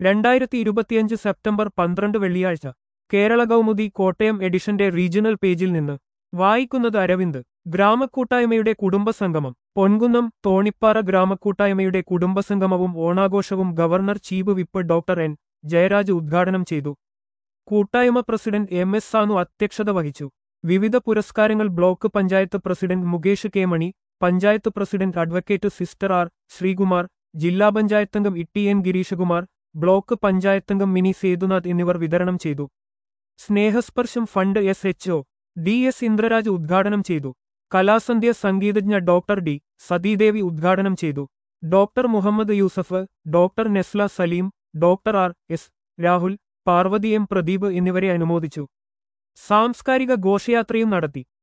2025 September 12 വെള്ളിയാഴ്ച കേരള കൗമുദി കോട്ടയം എഡിഷന്റെ regional പേജിൽ നിന്ന് വായിക്കുന്നത് അരവിന്ദ്. ഗ്രാമക്കൂട്ടായ്മയുടെ കുടുംബസംഗമം. പൊൻകുന്നം തോണിപ്പാറ ഗ്രാമക്കൂട്ടായ്മയുടെ കുടുംബസംഗമവും ഓണാഘോഷവും governor chief whip doctor N Jayaraj ഉദ്ഘാടനം ചെയ്തു. കൂട്ടായ്മ പ്രസിഡന്റ് എം എസ് സാനു അധ്യക്ഷത വഹിച്ചു. വിവിധ പുരസ്കാരങ്ങൾ block panchayat president Mukesh K Mani, panchayat president advocate sister R Sreekumar, ജില്ലാ പഞ്ചായത്തംഗം ഇട്ടി എൻ ഗിരീഷകുമാർ, ബ്ലോക്ക് പഞ്ചായത്തംഗം മിനി സേതുനാഥ് എന്നിവർ വിതരണം ചെയ്തു. Snehasparsham fund SHO D S Indraraj ഉദ്ഘാടനം ചെയ്തു. കലാസന്ധ്യ സംഗീതജ്ഞ ഡോക്ടർ ഡി സതീദേവി ഉദ്ഘാടനം ചെയ്തു. Doctor Muhammad Yusuf, doctor Nesla Saleem, doctor R S Rahul, Parvathy M Pradeep എന്നിവരെ അനുമോദിച്ചു. സാംസ്കാരിക ഘോഷയാത്രയും നടത്തി.